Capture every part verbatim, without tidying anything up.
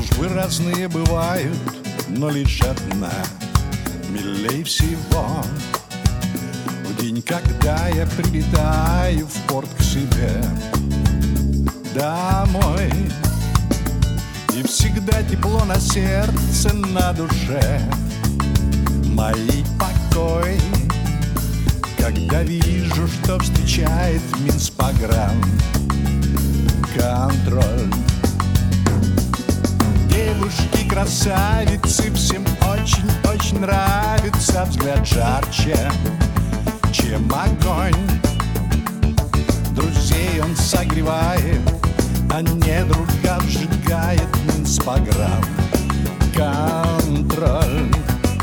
Дружбы разные бывают, но лишь одна милей всего. В день, когда я прилетаю в порт к себе домой, и всегда тепло на сердце, на душе моей покой, когда вижу, что встречает Минспограм контроль. Девушки красавицы, всем очень-очень нравится, взгляд жарче, чем огонь. Друзей он согревает, а недругов сжигает Минспограм контроль.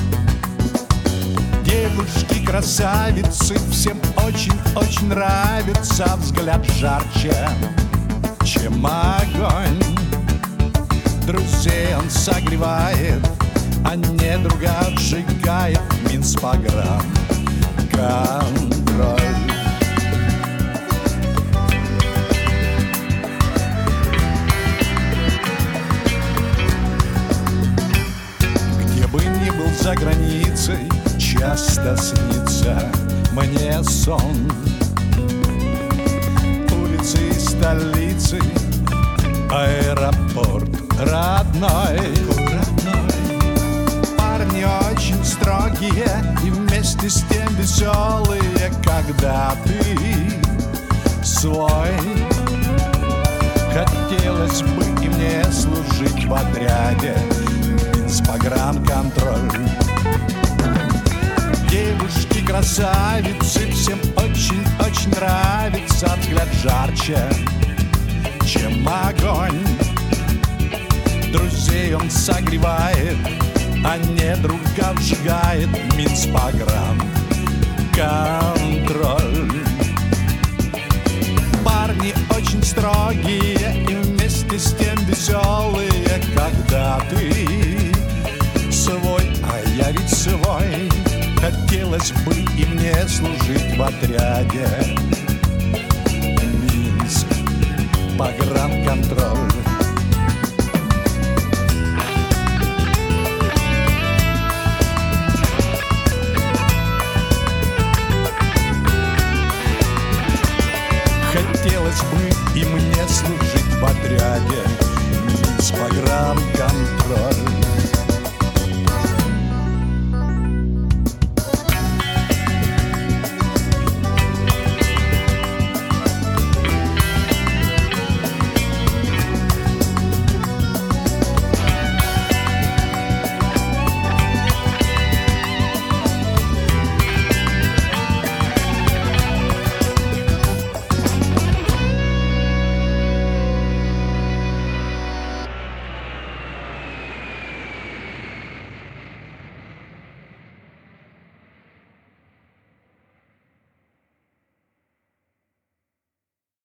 Девушки красавицы, всем очень-очень нравится, взгляд жарче, чем огонь. Друзей он согревает, а недругов сжигает Минспограм контроль. Где бы ни был за границей, часто снится мне сон. Улицы столицы, аэропорт родной. Парни очень строгие и вместе с тем веселые, когда ты свой. Хотелось бы и мне служить в отряде Минспограм контроль. Девушки красавицы, всем очень-очень нравится, взгляд жарче, чем огонь. Друзей он согревает, а недругов сжигает Минспограм контроль. Парни очень строгие и вместе с тем веселые, когда ты свой, а я ведь свой. Хотелось бы и мне служить в отряде Минск погранконтроль.